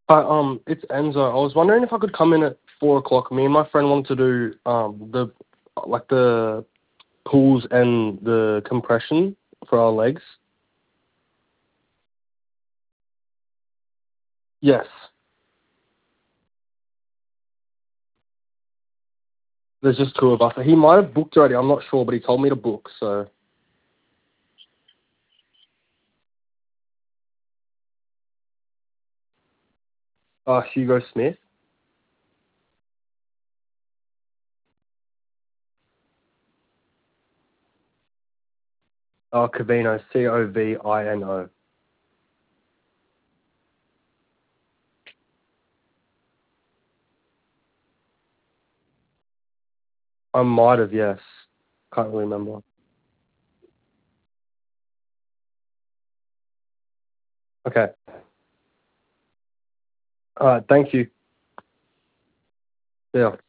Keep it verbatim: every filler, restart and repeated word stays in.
But um, it's Enzo. I was wondering if I could come in at four o'clock. Me and my friend wanted to do um the like the pulls and the compression for our legs. Yes, there's just two of us. He might have booked already. I'm not sure, but he told me to book. So, uh, Hugo Smith. Uh, Covino. C O V I N O. I might have. Yes, can't really remember. Okay. All right. Thank you. Yeah.